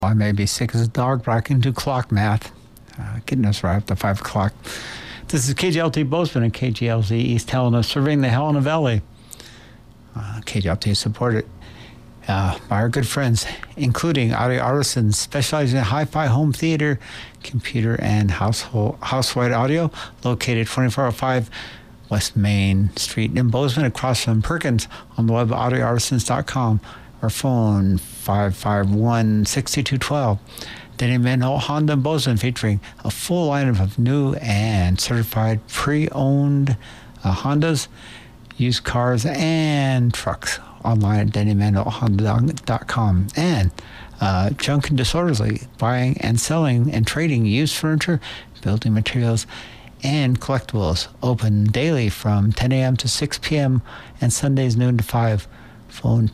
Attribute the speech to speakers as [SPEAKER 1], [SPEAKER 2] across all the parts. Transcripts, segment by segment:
[SPEAKER 1] I may be sick as a dog, but I can do clock math. Getting us right up to 5 o'clock. This is KGLT Bozeman and KGLZ East Helena, serving the Helena Valley. KGLT is supported by our good friends, including Audio Artisans, specializing in hi-fi home theater, computer, and housewide audio, located 2405 West Main Street in Bozeman, across from Perkins, on the web at audioartisans.com, or phone 551-6212. Denny Manhole Honda in Bozeman, featuring a full lineup of new and certified pre-owned Hondas, used cars, and trucks. Online at dennymanholehonda.com. And Junk and Disorderly, buying and selling and trading used furniture, building materials, and collectibles. Open daily from 10 a.m. to 6 p.m. and Sundays noon to 5. Phone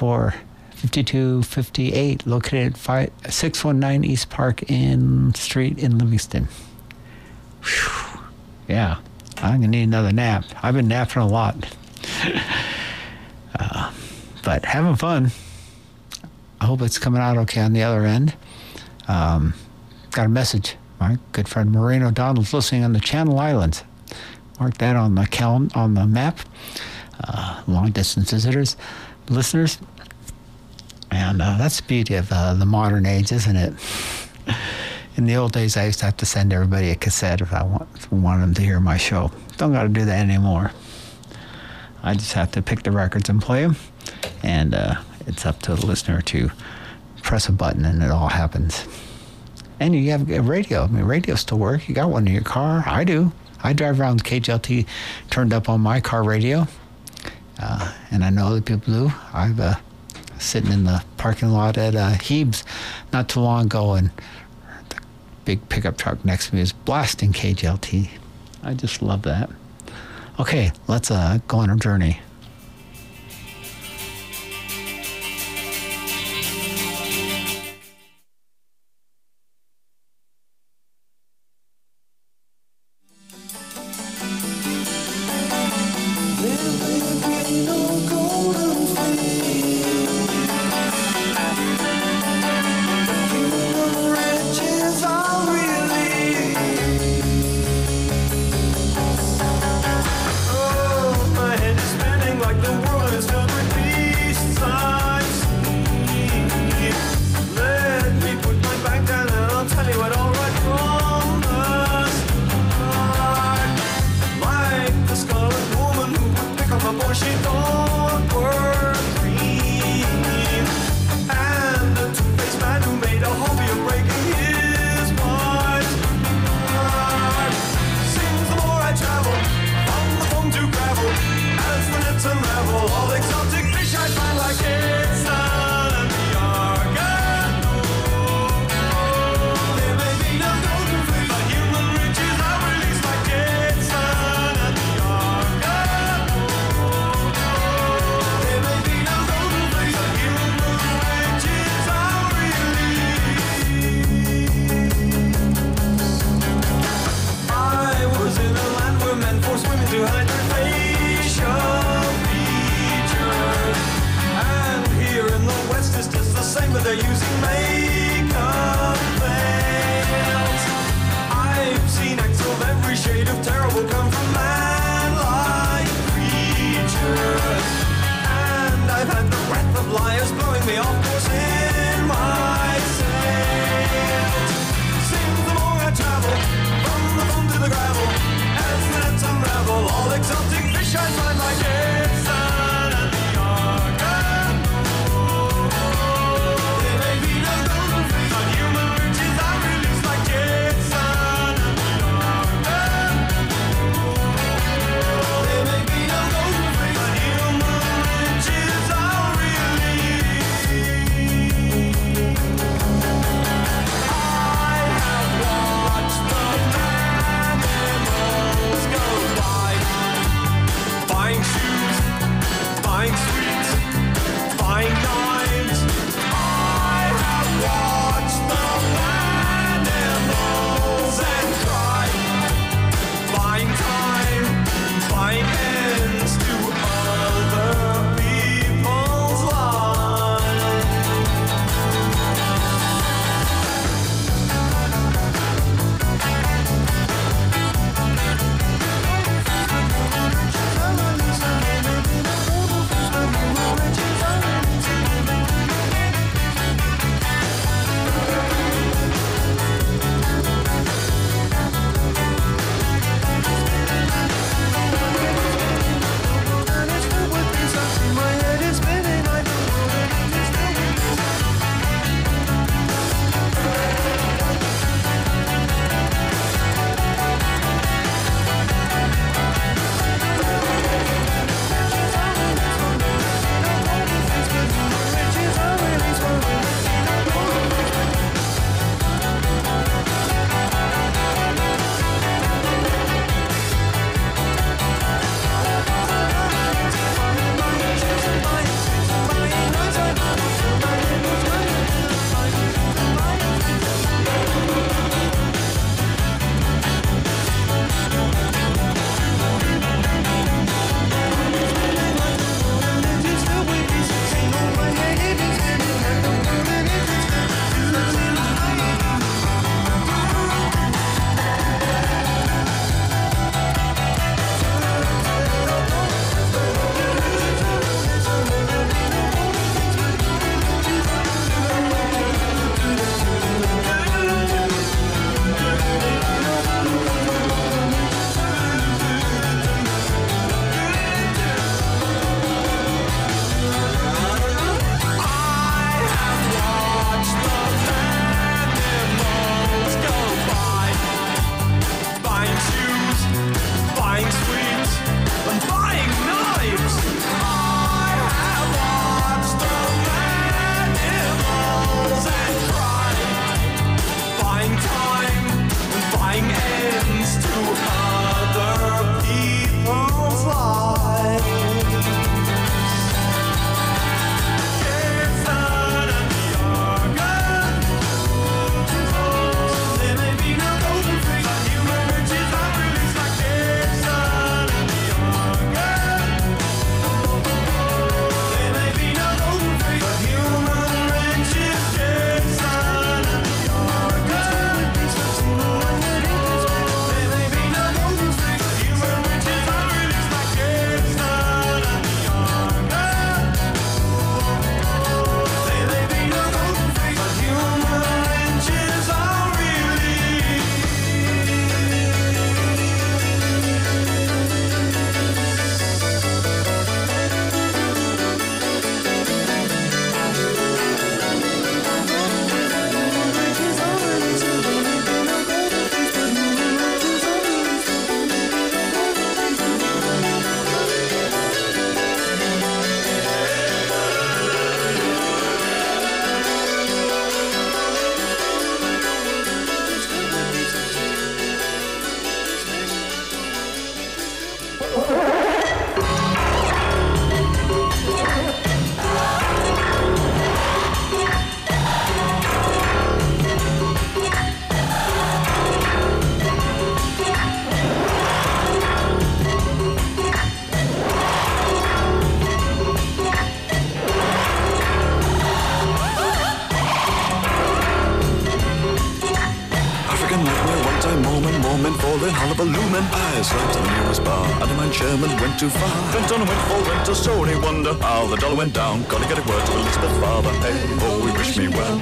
[SPEAKER 1] 224-5258, located at 619 East Park Street in Livingston. Whew. Yeah, I'm going to need another nap. I've been napping a lot. But having fun. I hope it's coming out okay on the other end. Got a message. My good friend Maureen O'Donnell's listening on the Channel Islands. Mark that on the map. Long distance listeners. And that's the beauty of the modern age, isn't it? In the old days, I used to have to send everybody a cassette if I wanted them to hear my show. Don't got to do that anymore. I just have to pick the records and play them. And it's up to the listener to press a button and it all happens. And you have a radio. I mean, radios still work. You got one in your car. I do. I drive around with KGLT turned up on my car radio. And I know other people do. I've sitting in the parking lot at Heeb's not too long ago, and the big pickup truck next to me is blasting KGLT. I just love that. Okay, let's go on our journey.
[SPEAKER 2] storming, falling, hullabalooing. I slapped to the nearest bar. Adamant Sherman went too far. Went on and went for winter, so only wonder how the dollar went down. Gotta get a word to Elizabeth's father. Hey, oh, he wished me well.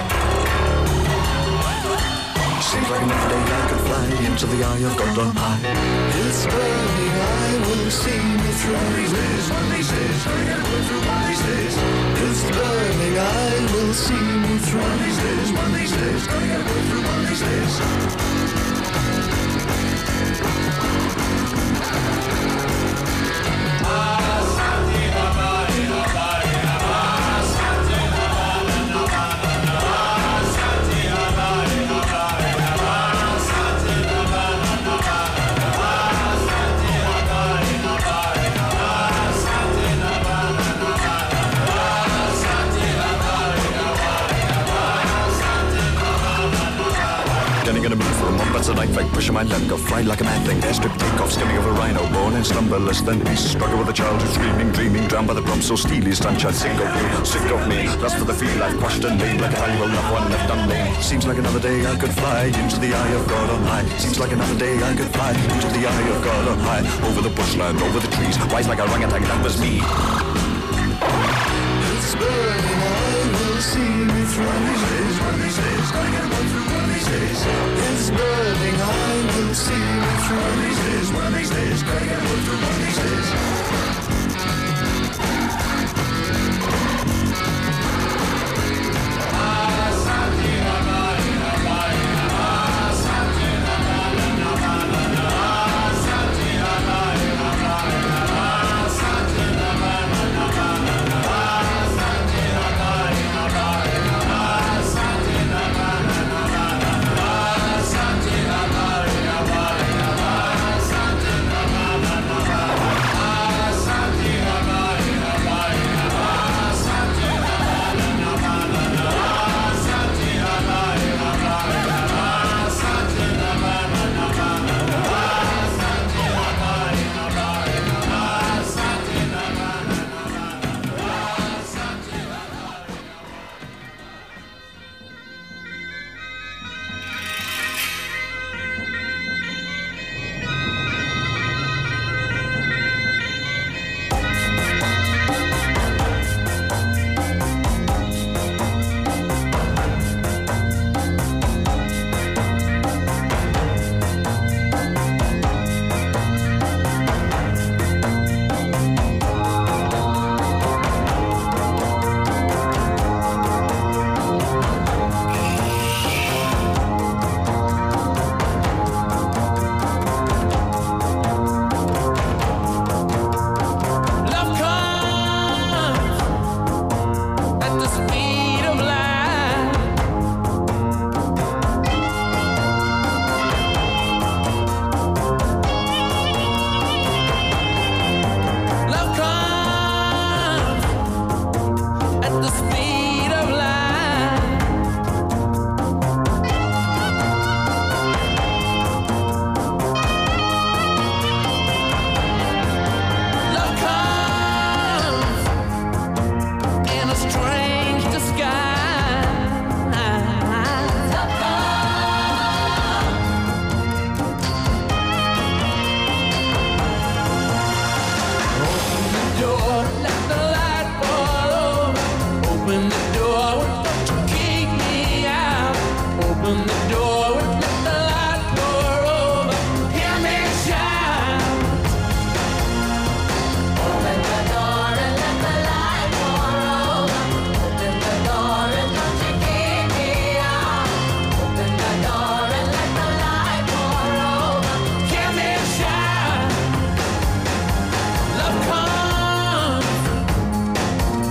[SPEAKER 2] Seems like another day I could fly into the eye of God on high. It's burning, I will see me through. One these days, gonna get a word through one these days. It's burning, I will see me through. One these days, gonna get a word through one these days. Getting in a mood for a month, that's a night fight. Pushing my leg, go fly like a mad thing. Airstrip takeoff, skimming of a rhino. Born and slumberless, then beast. Struggle with a child who's dreaming. Drowned by the drum, so steely. Sunshine, sick of you, sick of me. Lust for the feel, I've quashed and laid like a valuable loved one left unnamed. Seems like another day I could fly into the eye of God on high. Seems like another day I could fly into the eye of God on high. Over the bushland, over the trees. Wise like a orangutan, that was me. It's burning, I will see me through. One these days, gonna get one through one these days. It's burning, I will see me through. One these days, gonna get one through one these days.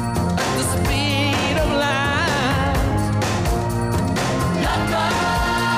[SPEAKER 3] Love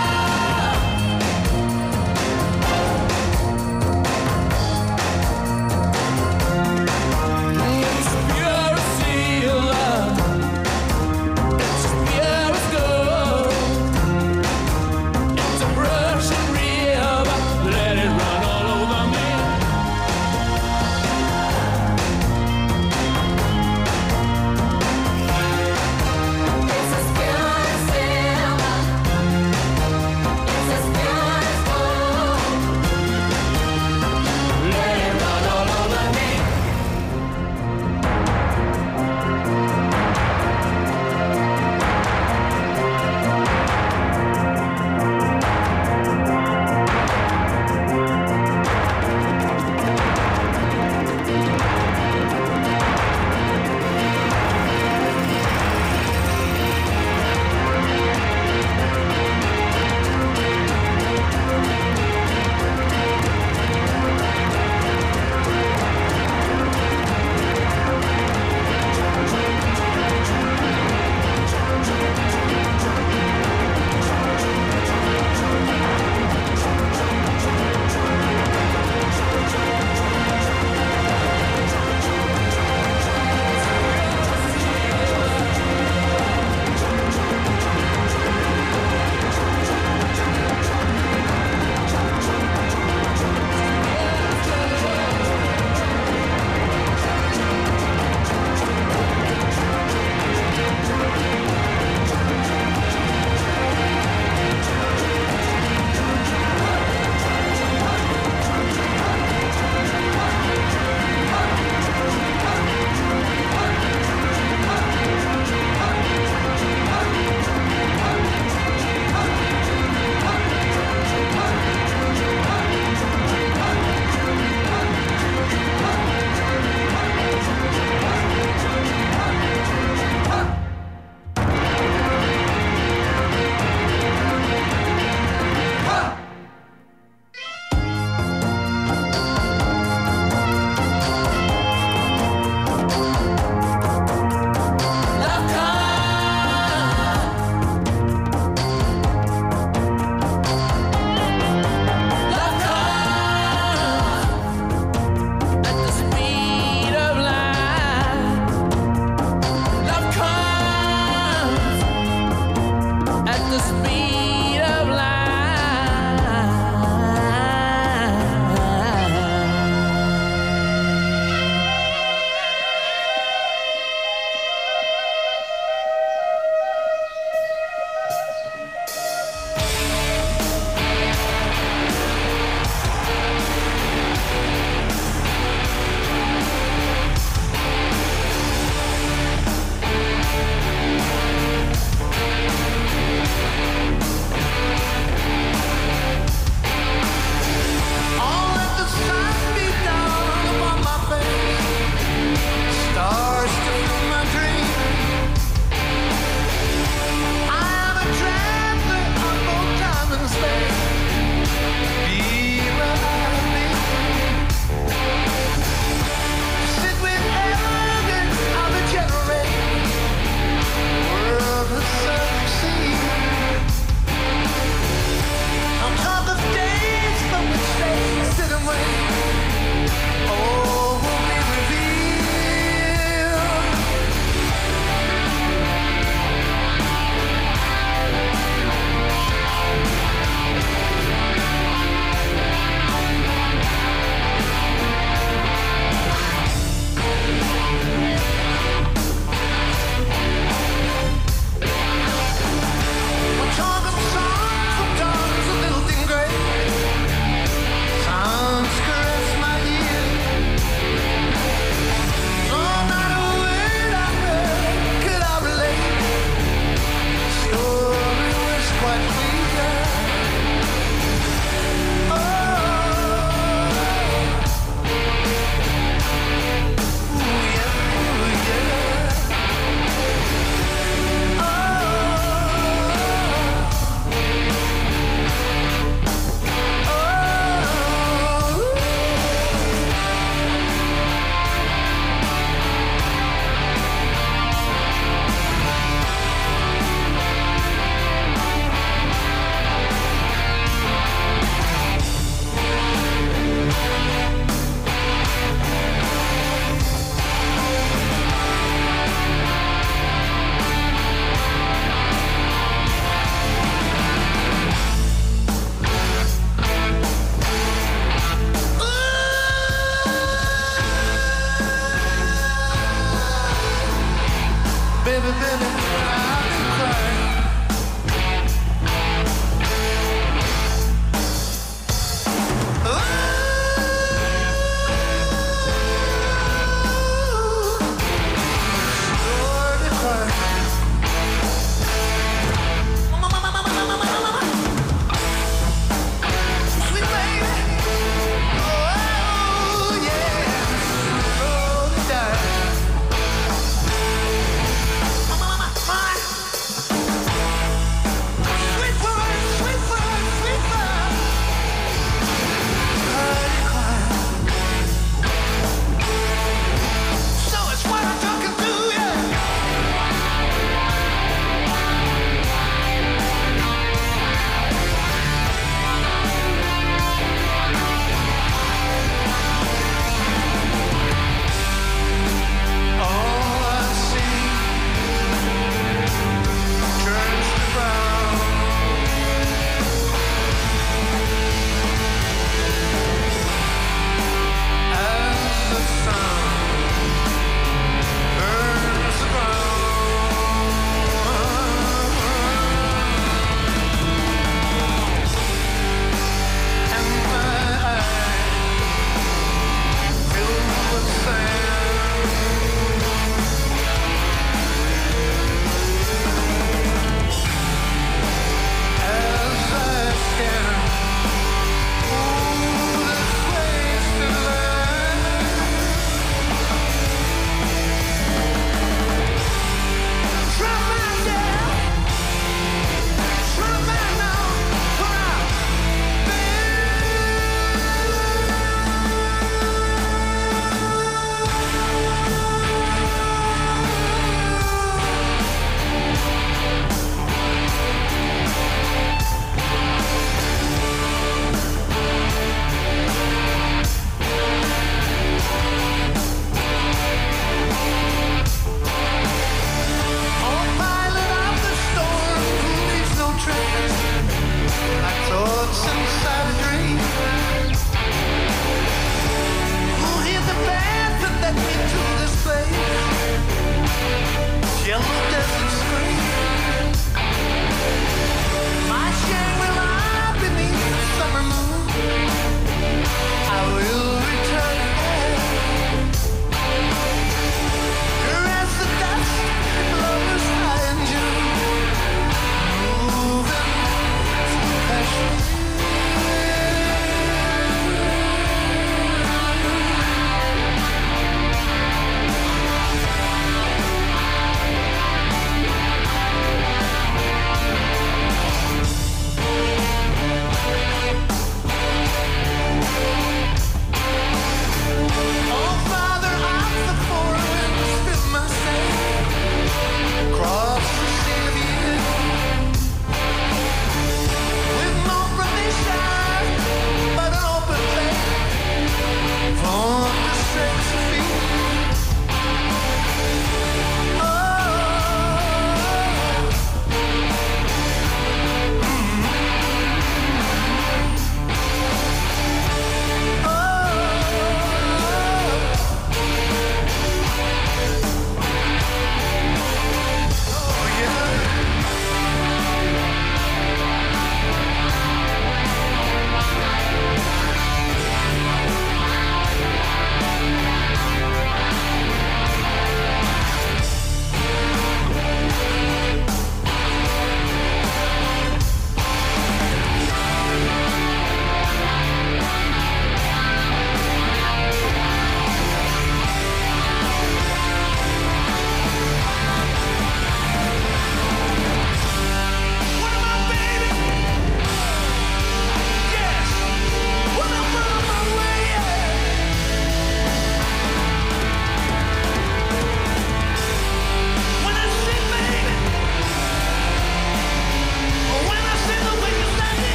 [SPEAKER 3] speed of light.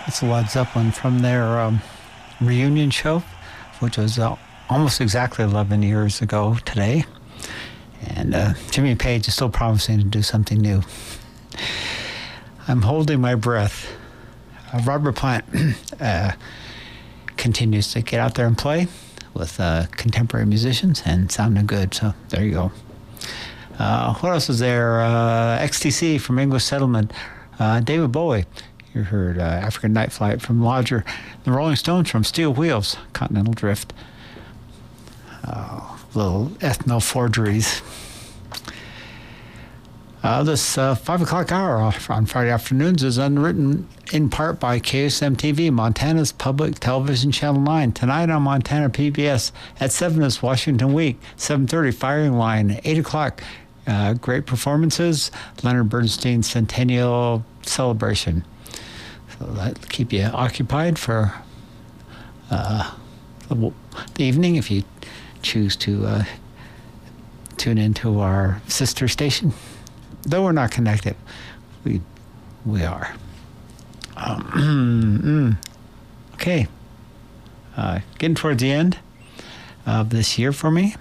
[SPEAKER 1] It's Led Zeppelin from their reunion show, which was almost exactly 11 years ago today. And Jimmy Page is still promising to do something new. I'm holding my breath. Robert Plant continues to get out there and play with contemporary musicians and sounding good. So there you go. What else is there? XTC from English Settlement. David Bowie. You heard African Night Flight from Lodger. The Rolling Stones from Steel Wheels. Continental Drift. Little ethno forgeries. This 5 o'clock hour on Friday afternoons is underwritten in part by KSM-TV, Montana's public television channel 9. Tonight on Montana PBS at 7 is Washington Week. 7:30 Firing Line. 8 o'clock great performances. Leonard Bernstein Centennial Celebration. So that'll keep you occupied for the evening if you choose to tune into our sister station. Though we're not connected, we are. Okay. Getting towards the end of this year for me.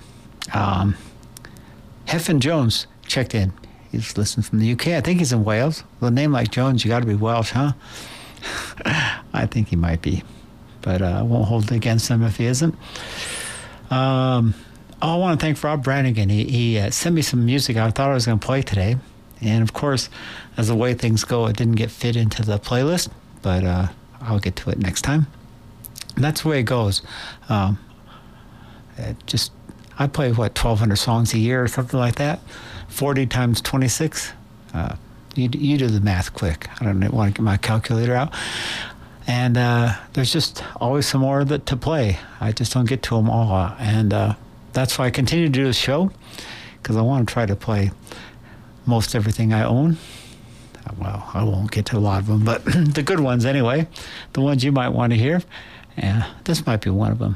[SPEAKER 1] Heffin Jones checked in. He's listening from the UK. I think he's in Wales. With a name like Jones, you got to be Welsh, huh? I think he might be. But I won't hold it against him if he isn't. I want to thank Rob Brannigan. He sent me some music I thought I was going to play today. And, of course, as the way things go, it didn't get fit into the playlist. But I'll get to it next time. And that's the way it goes. I play, 1,200 songs a year or something like that. 40 times 26. You do the math quick. I don't want to get my calculator out. And there's just always some more to play. I just don't get to them all. And that's why I continue to do the show, because I want to try to play most everything I own. Well, I won't get to a lot of them, but the good ones anyway, the ones you might want to hear. Yeah, this might be one of them.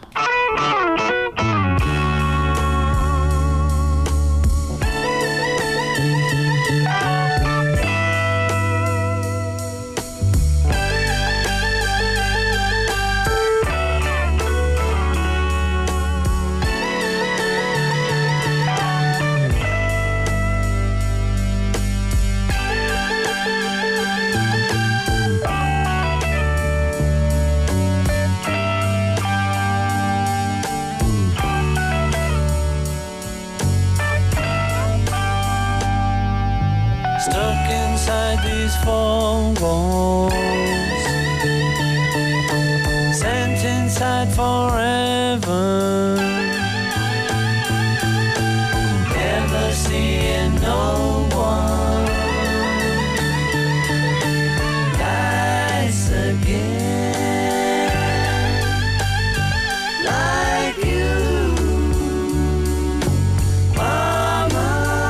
[SPEAKER 3] These four walls, sent inside forever, never seeing no one nice again like you, Mama.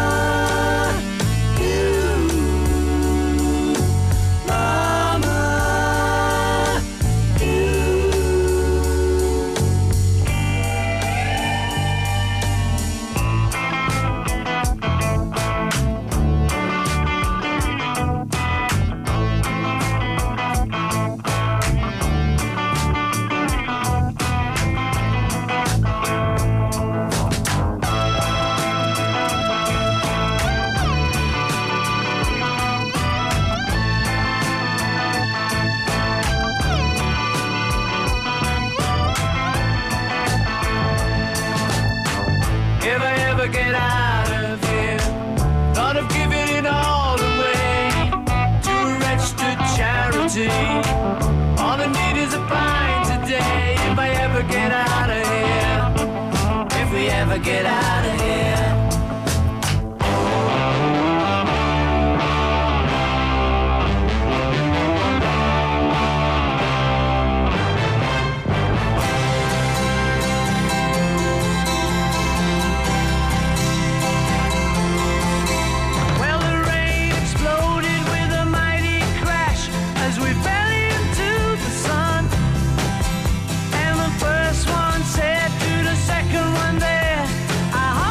[SPEAKER 3] Get out of here. Thought of giving it all away to a registered charity. All I need is a pint today. If I ever get out of here, if we ever get out of here. Said to the second one there, I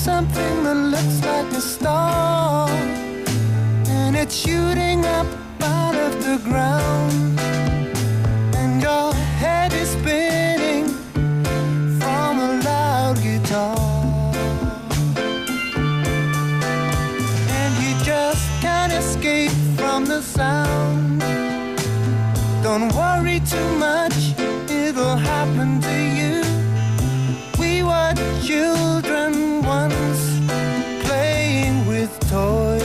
[SPEAKER 4] something that looks like a star, and it's shooting up out of the ground, and your head is spinning from a loud guitar, and you just can't escape from the sound. Don't worry too much, it'll happen to you. We were children once, playing with toys,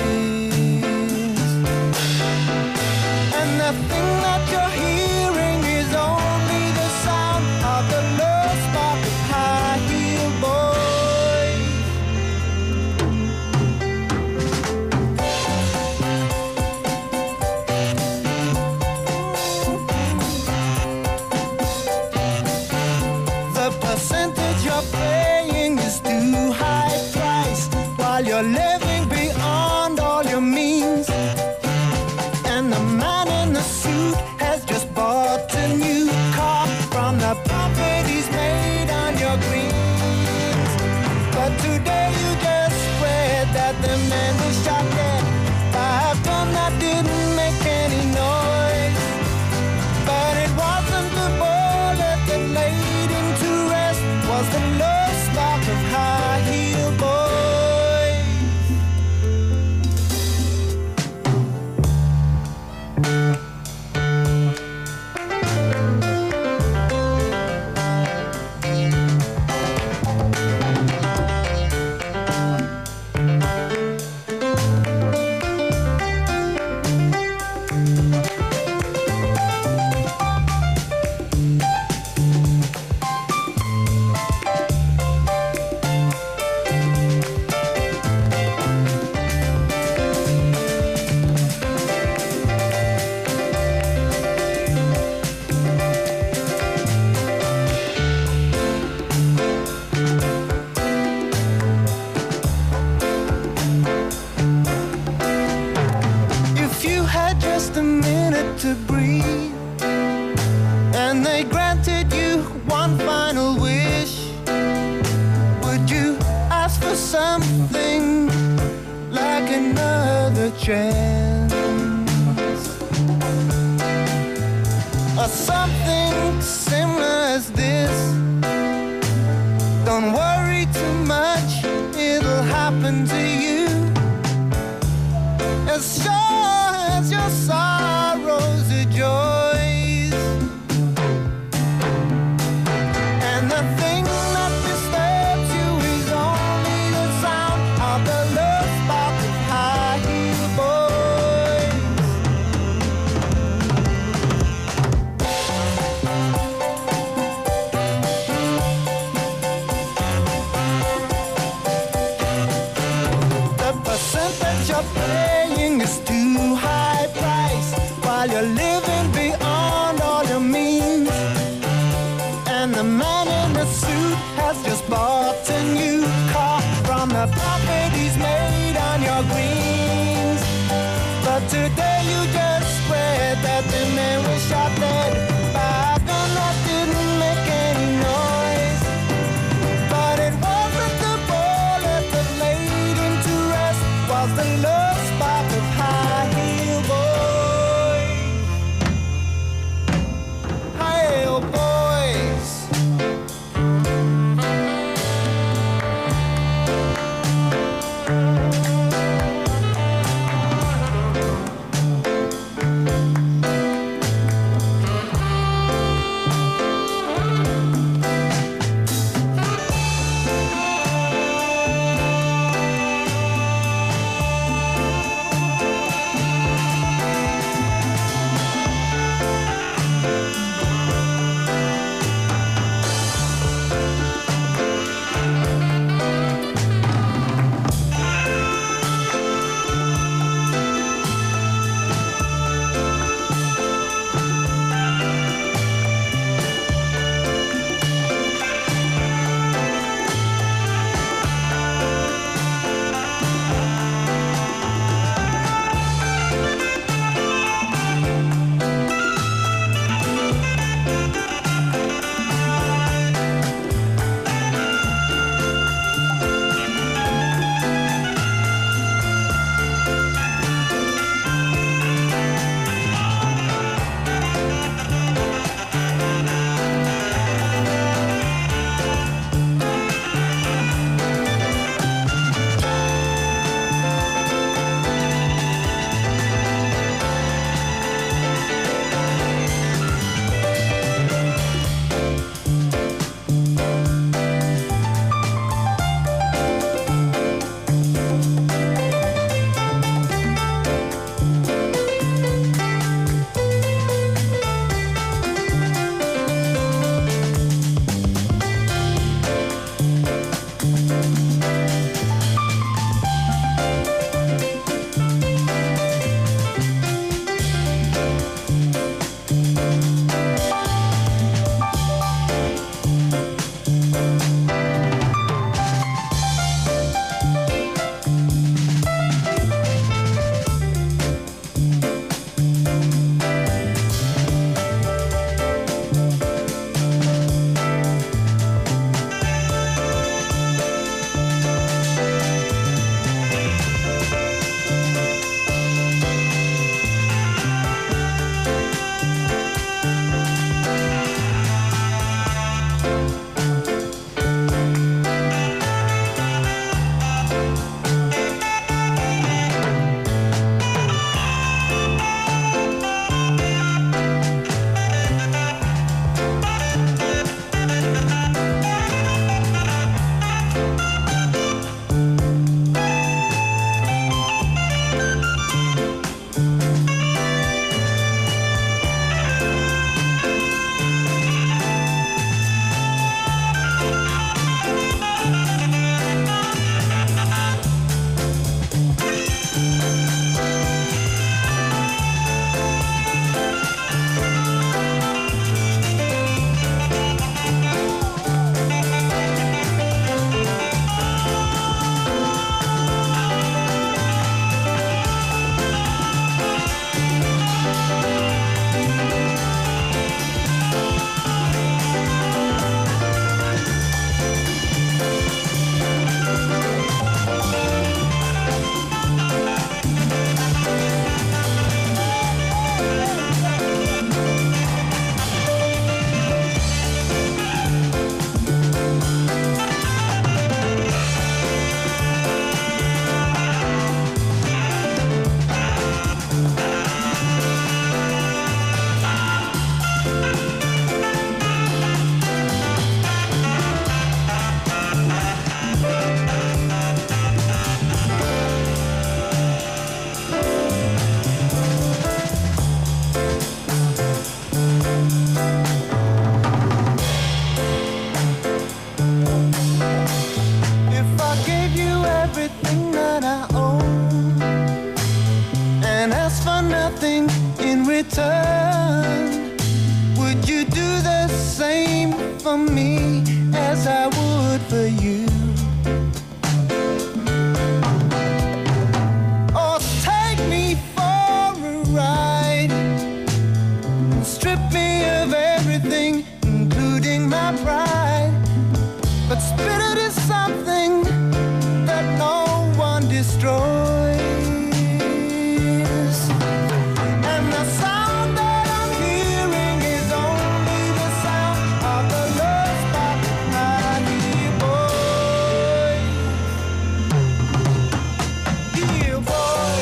[SPEAKER 4] and the thing that you're hearing is only the sound of the low spark of high heel boys. The percentage you're paying is too high price, while you're living beyond all your means. And the man in the suit has just bought a new car from the profit he's made on your greens. But today you just read that the man was shot dead by a gun that didn't make any noise. But it wasn't the bullet that laid him to rest, was the low spark of high heel boys. If you had just a minute to breathe, and they granted you one final wish, would you ask for something like another chance? Or something similar as this? Don't worry too much, it'll happen to you. As sure as your sorrows are joys. And the thing that disturbs you is only the sound of the low spark of high heel boys. The percentage you're paying is too high price, while you're living beyond all your means. And the man in the suit has just bought a new car from the profit he's made on your greens. But today you just read that the man was shot dead by a gun that didn't make any noise. But it wasn't the bullet that laid him to rest, was the low spark of high heel boys. High heel boys. spirit is something that no one destroys. And the sound that I'm hearing is only the sound of the love spot that I hear, boy. Hear, boy.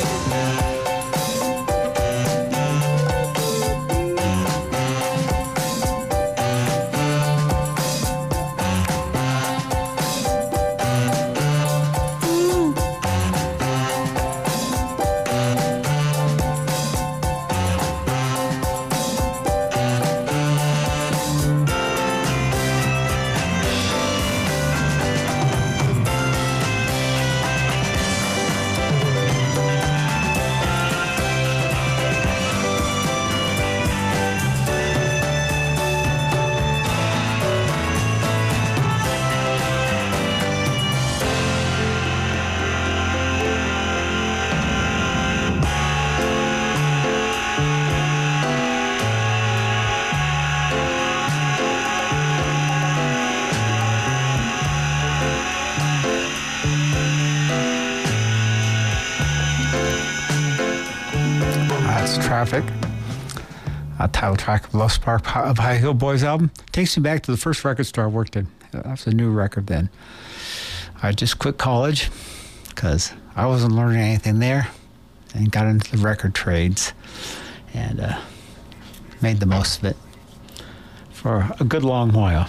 [SPEAKER 1] That's Traffic. Title track of Love Spark of High Hill Boys album. Takes me back to the first record store I worked in. That was a new record then. I just quit college because I wasn't learning anything there and got into the record trades and made the most of it for a good long while.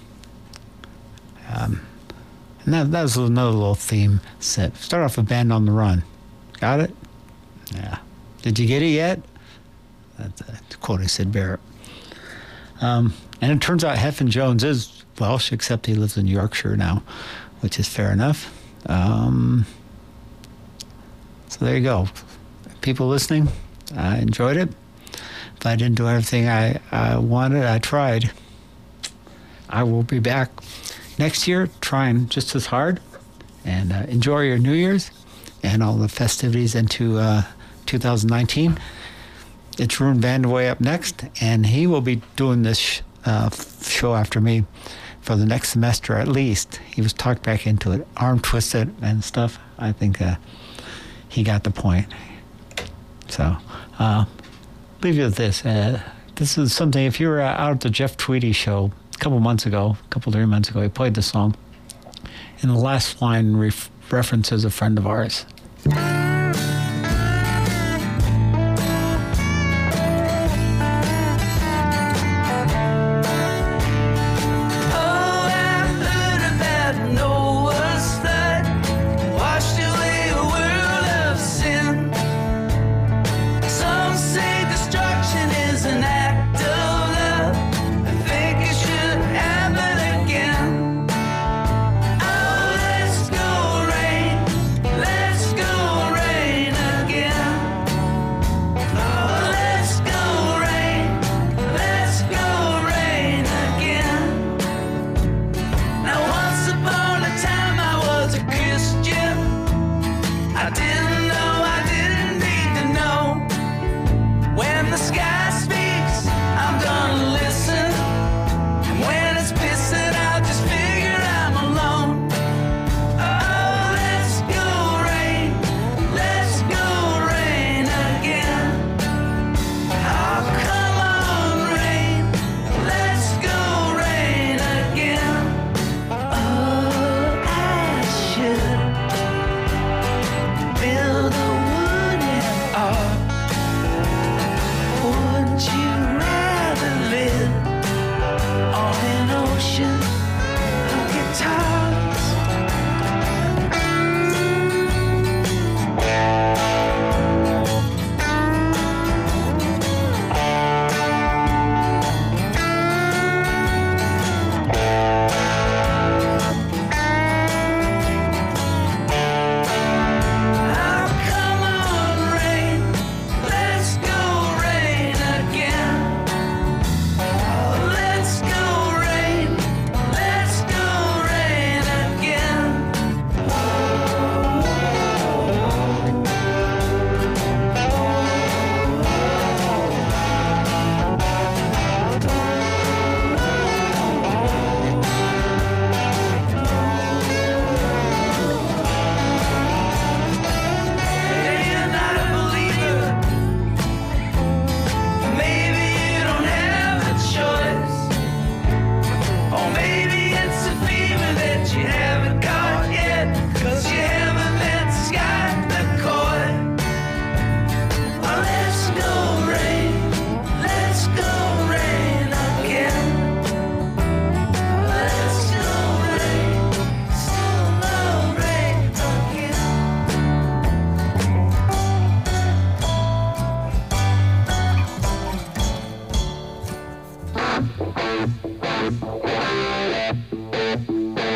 [SPEAKER 1] And that was another little theme set. Start off with Band on the Run. Got it? Yeah. Did you get it yet? That's quoting Sid Barrett. And it turns out Heffin Jones is Welsh, except he lives in Yorkshire now, which is fair enough. So there you go. People listening, I enjoyed it. If I didn't do everything I wanted, I tried. I will be back next year trying just as hard. And enjoy your New Year's and all the festivities into 2019. It's Rune Vandewey up next, and he will be doing this show after me for the next semester at least. He was talked back into it, arm twisted and stuff. I think he got the point. So, leave you with this. This is something, if you were out at the Jeff Tweedy show a couple 3 months ago, he played the song. And the last line references a friend of ours.
[SPEAKER 3] Let's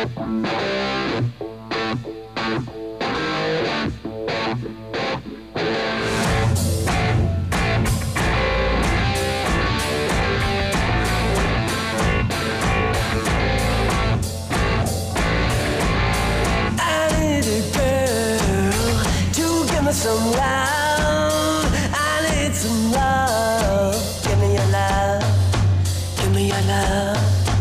[SPEAKER 5] Some love, I need some love. Give me your love, give me your love.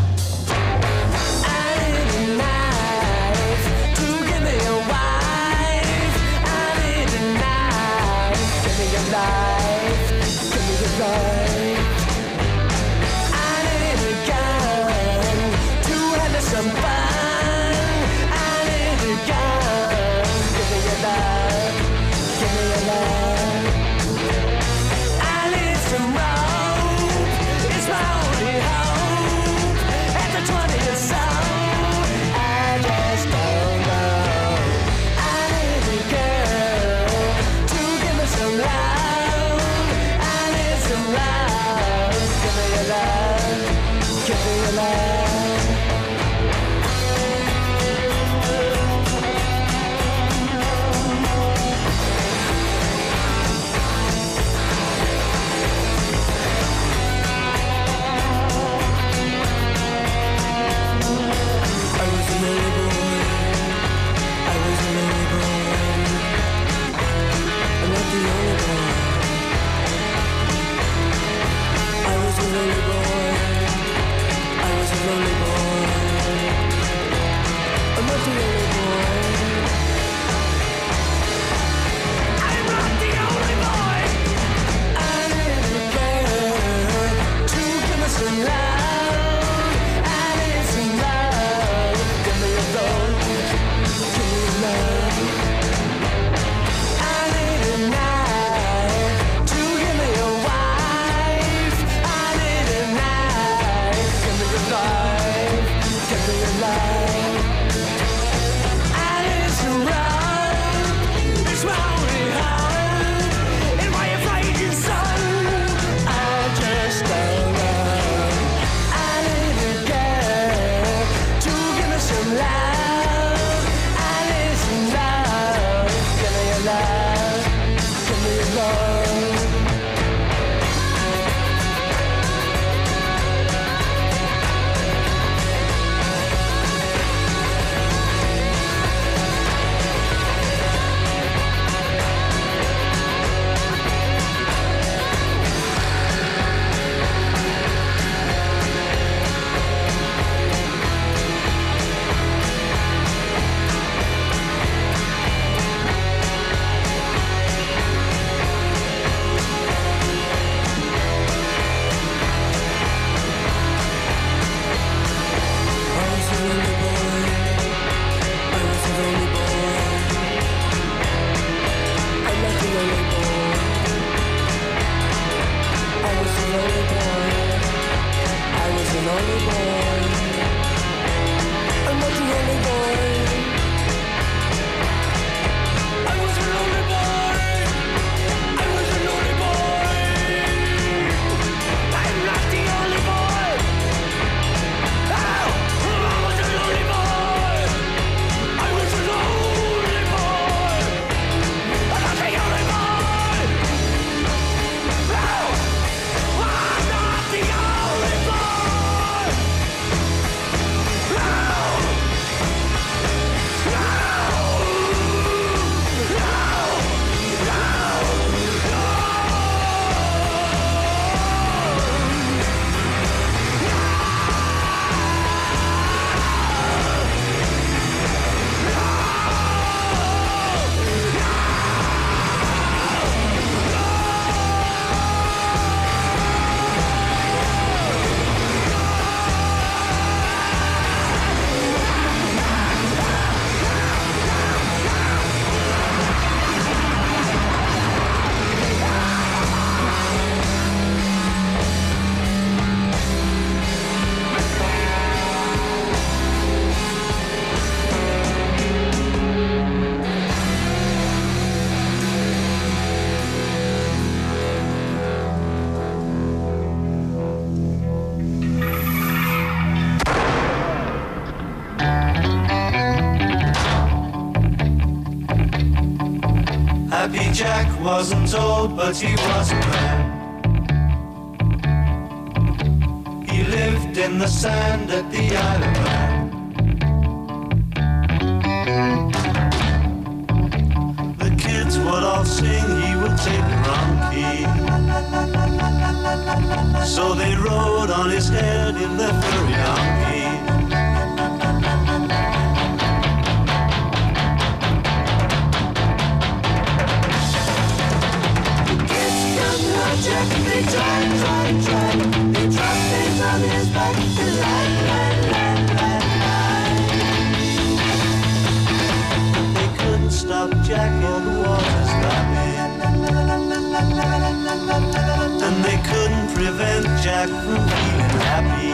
[SPEAKER 5] I need a knife to give me a wife. I need a knife, give me your life, give me your life. I need a gun to handle some fun. I need a gun, give me your love. Give me your love. I need some rope. It's my only hope. At the 20th soul, I just don't know. I need a girl to give me some love. I need some love. Give me your love. Give me your love.
[SPEAKER 3] Jack wasn't old, but he was a man. He lived in the sand at the Isle of Man. The kids would all sing, he would take the wrong key. So they rode on his head in their furry donkey. Jack, they tried. They dropped things on his back and lie. They couldn't stop Jack on the water stopping. And they couldn't prevent Jack from feeling happy.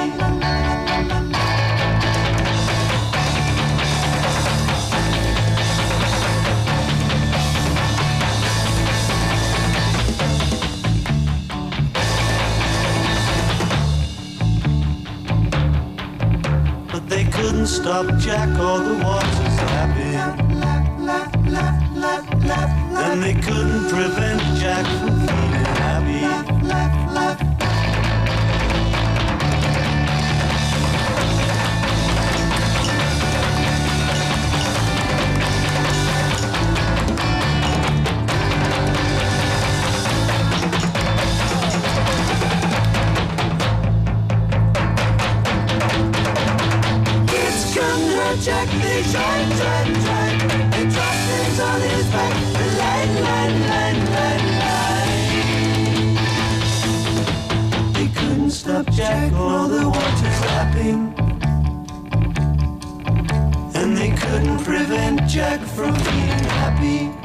[SPEAKER 3] They couldn't stop Jack or the water's lapping. And they couldn't prevent Jack from feeling happy. Jack, they tried. They dropped things on his back. Line. They couldn't stop Jack or the water's lapping. And they couldn't prevent Jack from being happy.